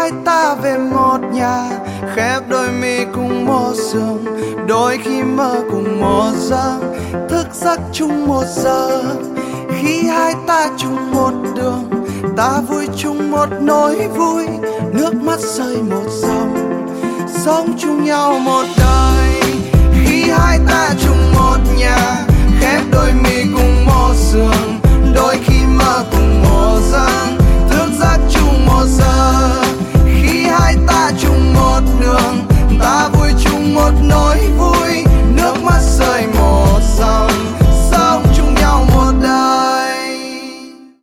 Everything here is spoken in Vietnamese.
hai ta về một nhà, khép đôi mi cùng một giường, đôi khi mơ cùng một giấc, thức giấc chung một giờ. Khi hai ta chung một đường, ta vui chung một nỗi vui, nước mắt rơi một dòng, sống chung nhau một đời.